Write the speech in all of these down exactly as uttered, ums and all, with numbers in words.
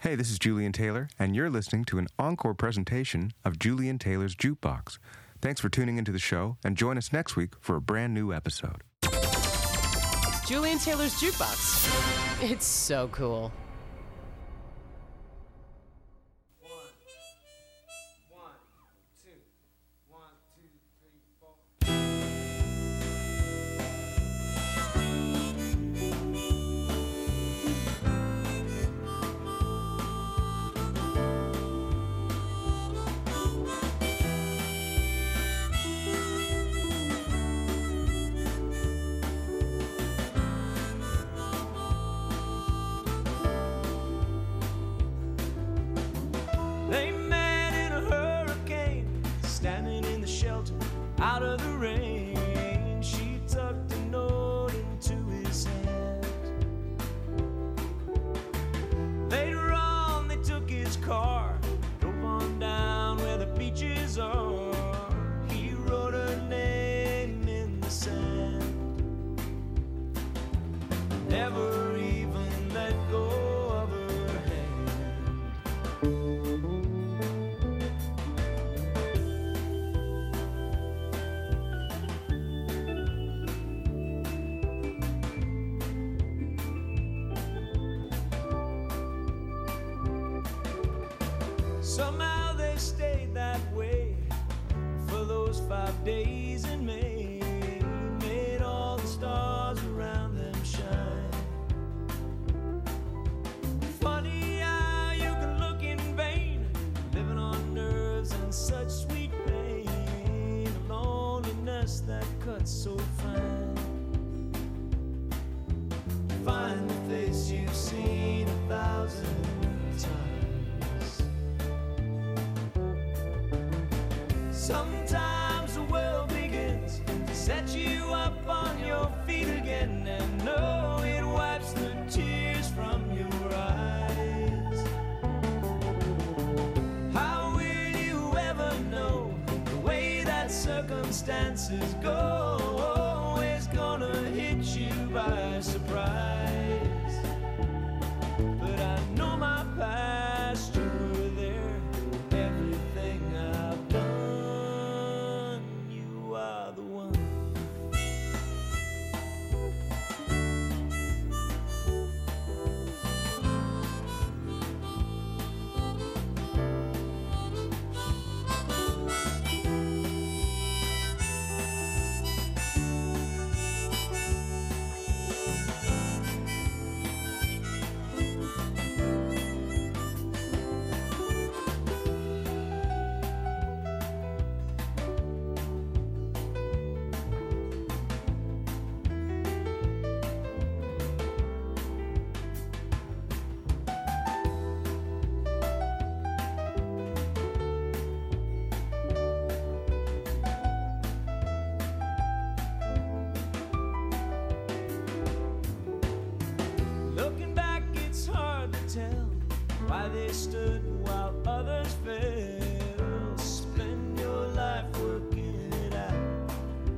Hey, this is Julian Taylor, and you're listening to an encore presentation of Julian Taylor's Jukebox. Thanks for tuning into the show, and join us next week for a brand new episode. Julian Taylor's Jukebox. It's so cool. They met in a hurricane, standing in the shelter, out of the rain. She tucked a note into his hand. Later on, they took his car, drove on down where the beaches are. He wrote her name in the sand, never even let go of her hand. Somehow they stayed that way for those five days in May. Made all the stars around them shine. Funny how you can look in vain, living on nerves and such sweet pain. A loneliness that cuts so fine. Find the face you've seen a thousand times. Sometimes the world begins to set you up on your feet again, and no, it wipes the tears from your eyes. How will you ever know the way that circumstances go? Always gonna hit you by surprise. But I know my past, you were there, everything I've done, you are the one. Looking back, it's hard to tell why they stood while others fell. Spend your life working it out.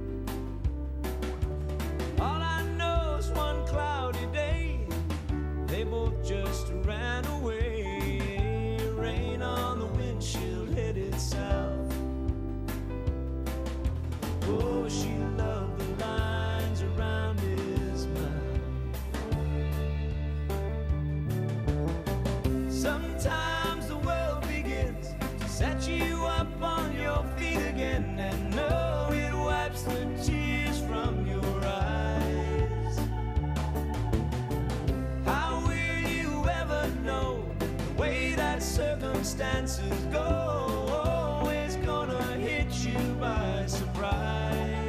All I know is one cloudy day, they both just ran away. Rain on the windshield headed south. Oh, she loved the lines around his mouth. Sometimes the world begins to set you up on your feet again, and no, it wipes the tears from your eyes. How will you ever know the way that circumstances go? Always gonna hit you by surprise.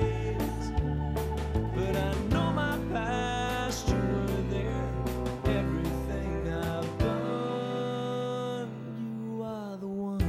But I know my past, you were there, everything I've done, you are the one.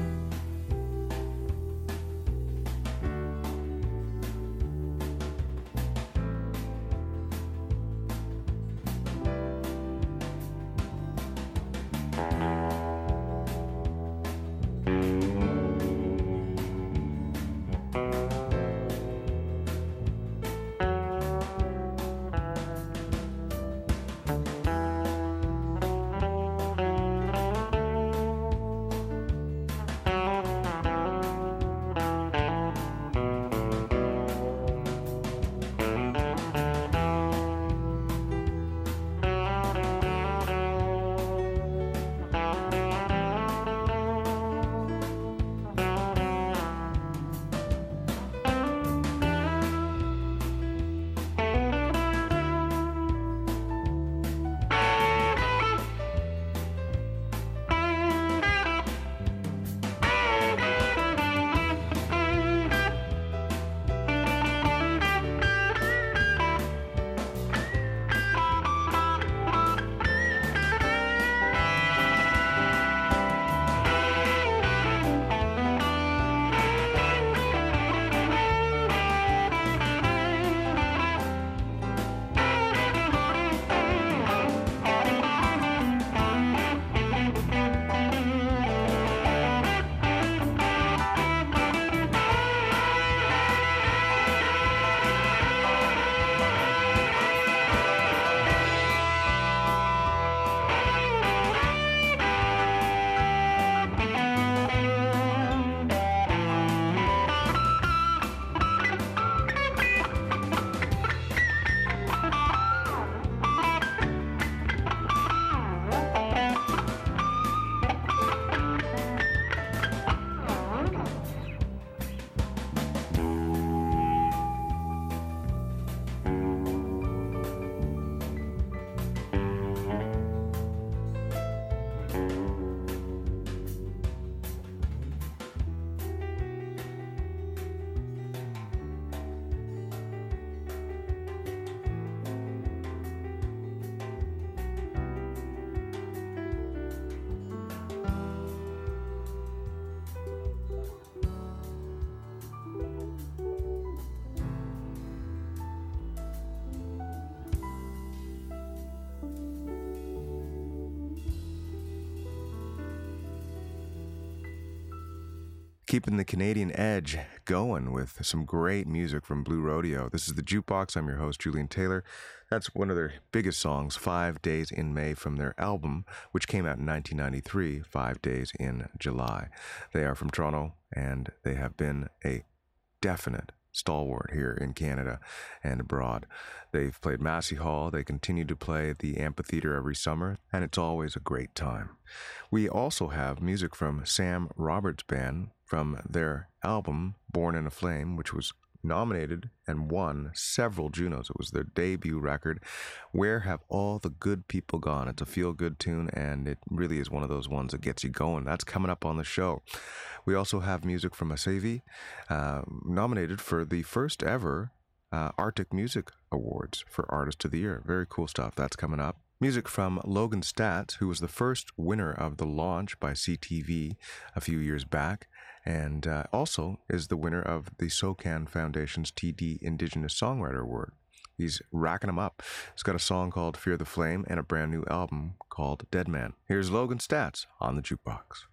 keeping the Canadian edge going with some great music from Blue Rodeo. This is the Jukebox. I'm your host, Julian Taylor. That's one of their biggest songs, Five Days in May, from their album, which came out in nineteen ninety-three, Five Days in July. They are from Toronto, and they have been a definite stalwart here in Canada and abroad. They've played Massey Hall. They continue to play at the amphitheater every summer, and it's always a great time. We also have music from Sam Roberts' band from their album Born in a Flame, which was nominated and won several Junos. It was their debut record. Where Have All the Good People Gone? It's a feel-good tune, and it really is one of those ones that gets you going. That's coming up on the show. We also have music from Asavi, uh, nominated for the first ever uh, Arctic Music Awards for Artist of the Year. Very cool stuff. That's coming up. Music from Logan Statz, who was the first winner of The Launch by C T V a few years back, and uh, also is the winner of the SOCAN Foundation's T D Indigenous Songwriter Award. He's racking them up. He's got a song called Fear the Flame and a brand new album called Dead Man. Here's Logan Statz on the Jukebox.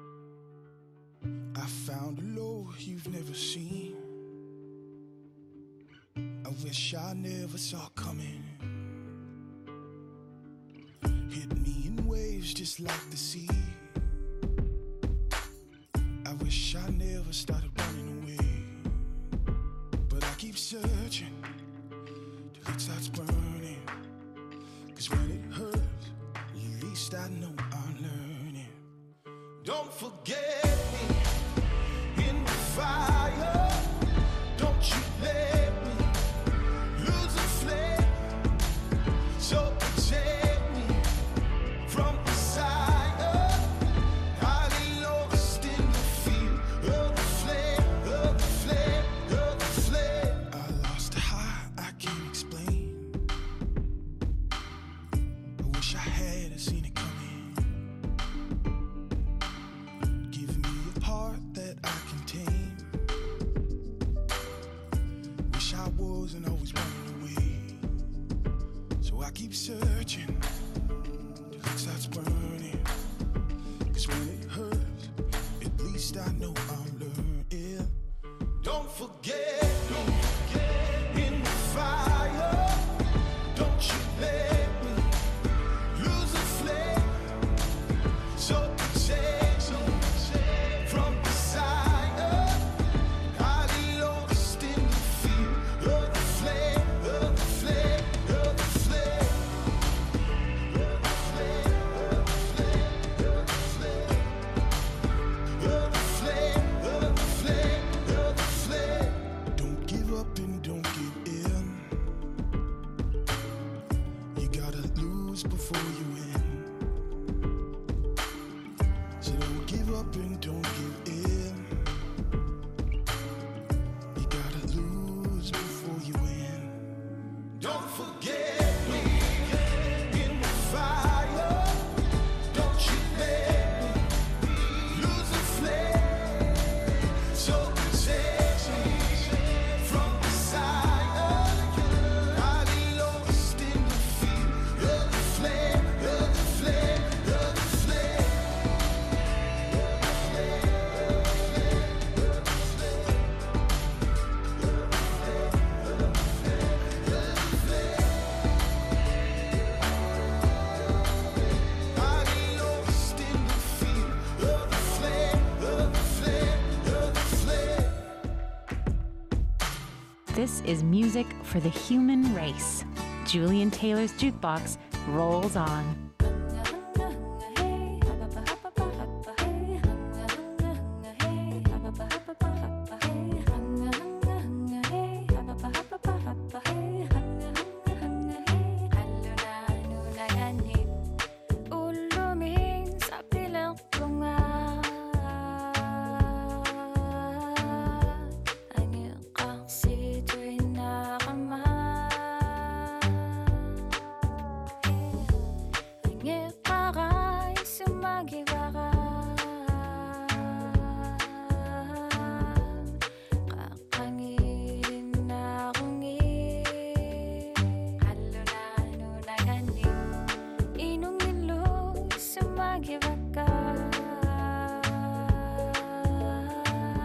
I found a love you've never seen. I wish I never saw coming. Hit me in waves just like the sea. I wish I never started running away. But I keep searching till it starts burning. Cause when it hurts, at least I know I'm learning. Don't forget me in the fire. Don't you let me lose the flame. So protect me from desire. I get lost in the field of the flame, of the flame, of the flame. I lost a high I can't explain. I wish I had seen it coming. Give me a part that I can tame. Wish I wasn't always running away. So I keep searching till it starts burning. Cause when it hurts, at least I know I'm learning. Don't forget me in the fire. Don't you let me lose the flame. So protect me from desire. I get lost in the field of the flame, of the flame, of the flame. Of the flame, of the flame, of the flame. Of the flame, of the flame, of the flame. Don't give up and don't give in. You gotta lose before you win. So don't give up and don't give in. You gotta lose before you win. Don't forget me in the fire. Don't you let me lose the flame. So protect me from desire. I get lost in the field of the flame, of the flame, of the flame. I get lost in the field of the flame, of the flame, of the flame. This is music for the human race. Julian Taylor's Jukebox rolls on. Uluming sa pilang bunga. Ang iyong kaksito'y nakama. Ang iyong kaka'y sumagiwaka. Kakangin na kungin. Halo na ano na ganin. Inong ilo sumagiwaka.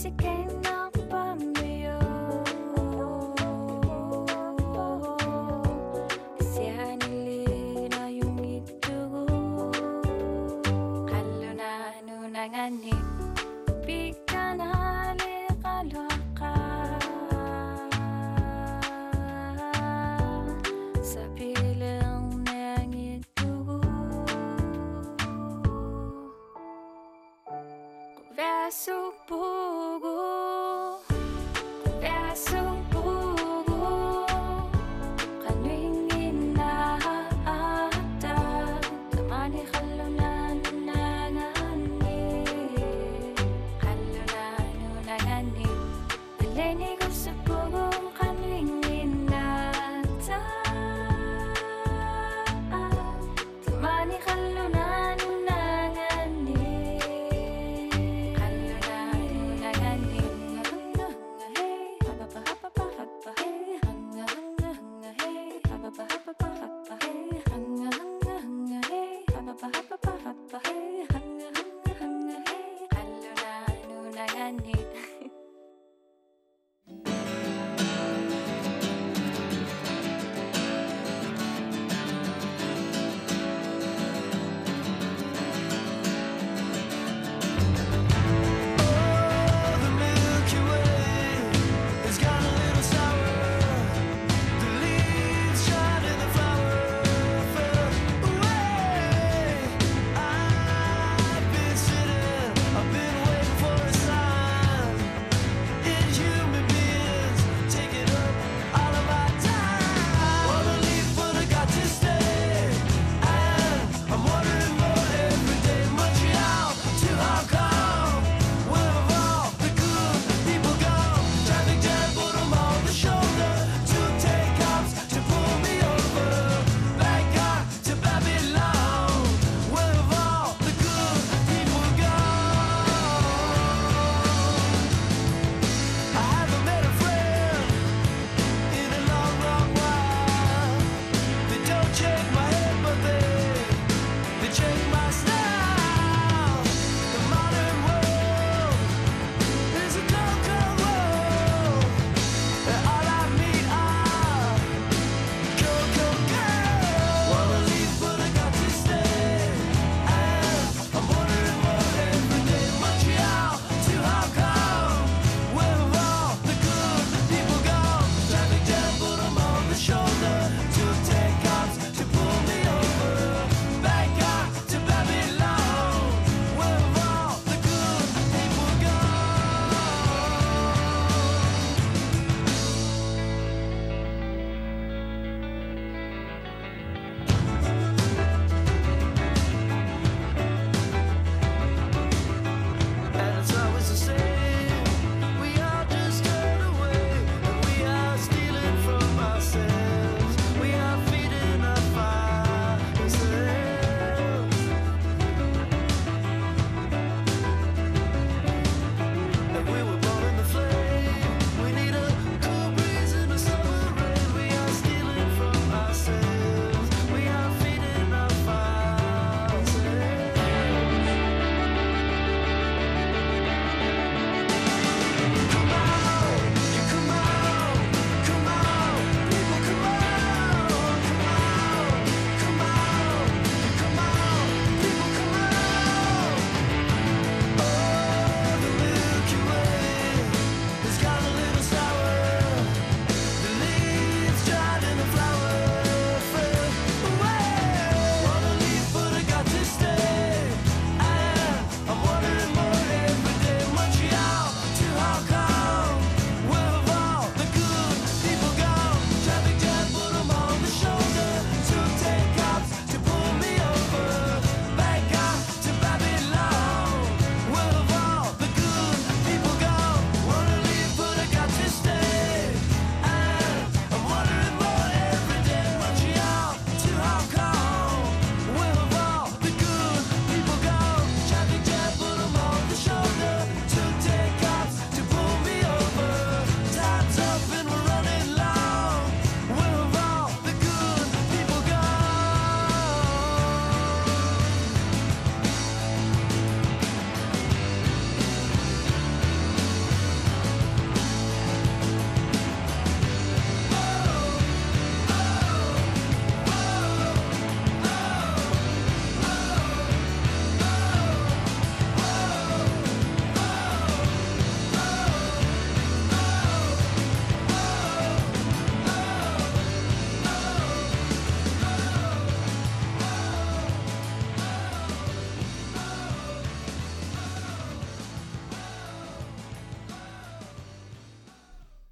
sikay na pamayo Siyanili na yung itugo Kalo na ano nanganip Pika na likalo ka Sa pilang nang itugo Verso pugo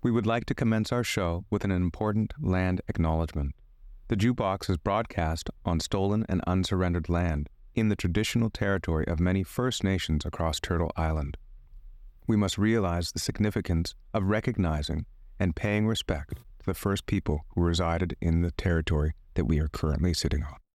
We would like to commence our show with an important land acknowledgement. The Jukebox is broadcast on stolen and unsurrendered land in the traditional territory of many First Nations across Turtle Island. We must realize the significance of recognizing and paying respect to the first people who resided in the territory that we are currently sitting on.